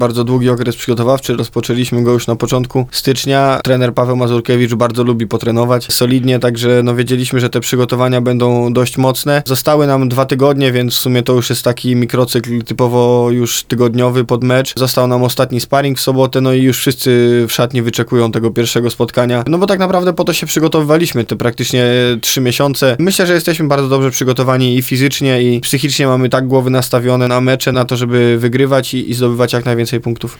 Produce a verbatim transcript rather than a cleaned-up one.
bardzo długi okres przygotowawczy, rozpoczęliśmy go już na początku stycznia. Trener Paweł Mazurkiewicz bardzo lubi potrenować solidnie, także no wiedzieliśmy, że te przygotowania będą dość mocne. Zostały nam dwa tygodnie, więc w sumie to już jest taki mikrocykl typowo już tygodniowy pod mecz. Został nam ostatni sparring w sobotę, no i już wszyscy w szatni wyczekują tego pierwszego spotkania, no bo tak naprawdę po to się przygotowywaliśmy te praktycznie trzy miesiące. Myślę, że jesteśmy bardzo dobrze przygotowani i fizycznie, i psychicznie mamy tak głowy nastawione na mecze, na to, żeby wygrywać i, i zdobywać jak najwięcej punktów.